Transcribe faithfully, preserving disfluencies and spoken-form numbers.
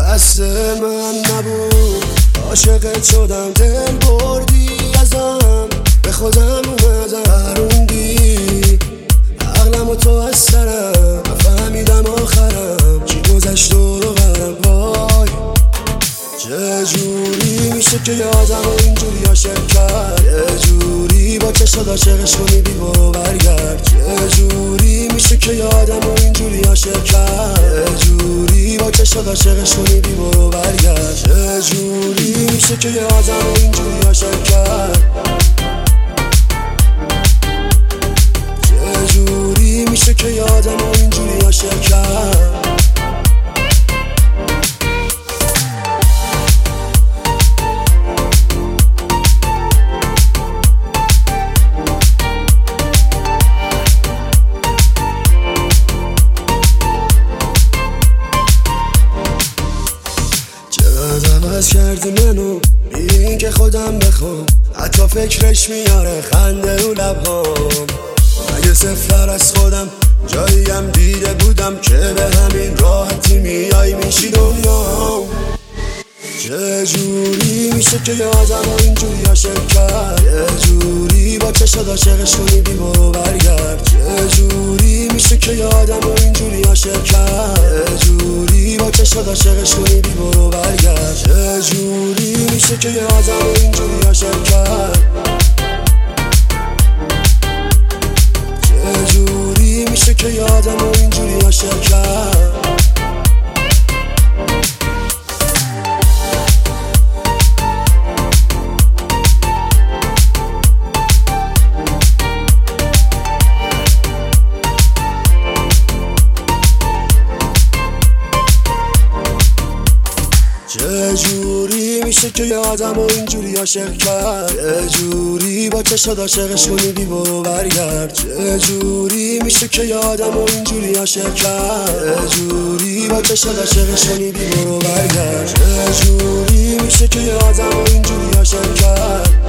دست من نبود، عاشقت شدم، دل بردی ازم، به خودم اومدروندی عقلم و تو از سرم، نفهمیدم آخرم چی گذشت دور و برم. وای چجوری میشه که یادم و اینجوری عاشق کرد، یه جوری با چشات عاشقش کنی بی برو برگرد. چجوری میشه که یادم و اینجوری عاشق کرد، یه جوری با چشات عاشقش کنی بی برو برگرد. چجوری میشه که یادم و اینجوری عاشق کرد، چجوری میشه که یادم و اینجوری عاشق کرد. عوض کردی منو بی این که خودم بخوام، حتی فکرش میاره خنده رو لبهام. مگه صفر از خودم جاییم دیده بودم که به همین راحتی میای میشی دنیام. چجوری میشه که یادم و اینجوری عاشق کرد، یه جوری با چشات عاشقش کنی بی برو برگرد. چجوری میشه که یادم و اینجوری عاشق کرد، یه جوری با چشات عاشقش کنی بی برو برگرد. چجوری میشه که یادم و اینجوری عاشق کرد، چجوری میشه که یادم و اینجوری عاشق کرد. چجوری میشه که یادم و اینجوری عاشق کرد، یه جوری با چشات عاشقش کنی بی برو برگرد. چجوری میشه که یادم و اینجوری عاشق کرد، یه جوری با چشات عاشقش کنی بی برو برگرد. چجوری میشه که یادم و اینجوری عاشق کرد.